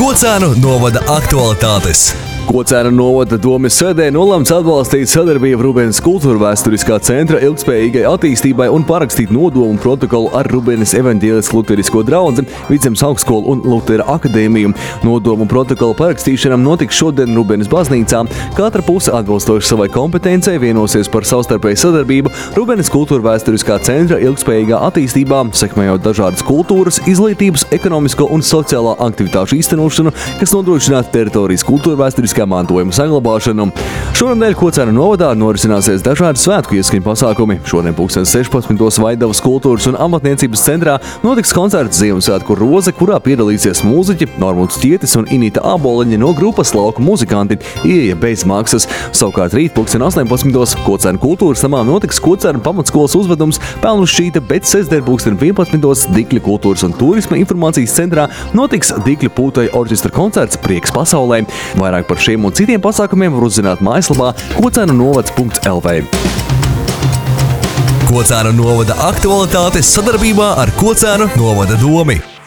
Kocēnu novada aktualitātes. Kocēnu novada domes sēdē nolēmts atbalstīt sadarbību Rubēnas kultūra vēsturiskā centra ilgspējīgai attīstībai un parakstīt nodomu protokolu ar Rubēnas evaņģēlisko luterisko draudzi, Vidzemes augstskolu un Lutera akadēmiju. Nodomu protokolu parakstīšanam notiks šodien Rubēnas baznīcā. Katra puse atbilstoši savai kompetencei vienosies par savstarpēju sadarbību Rubēnas kultūra vēsturiskā centra ilgspējīgā attīstībā, sekmējot dažādas kultūras, izglītības, ekonomisko un sociālā aktivitāšu īstenošanu, kas nodrošinātu teritorijas kultūra vēsturiskā mantojuma saglabāšanu. Šonadēļ Kocēnu novadā norisināsies dažādi svētku ieskaņu pasākumi. Šodien 16. Vaidavas kultūras un amatniecības centrā notiks koncerts Ziemassvētku roze, kurā piedalīsies mūziķi Normūts Ķietis un Inita Āboliņa no grupas Lauku muzikanti, ieeja bez maksas. Savukārt rīt 18. Kocēnu kultūras namā notiks Kocēnu pamatskolas uzvedums Pelnu šķīta, bet sestdien 11. Dikļu kultūras un turisma informācijas centrā notiks Dikļu pūtaļu orķestra koncerts Prieks pasaulē. Vairāk par šiem un citiem pasākumiem var uzzināt mājaslapā kocēnunovads.lv. Kocēnu novada aktualitātes sadarbībā ar Kocēnu novada domi.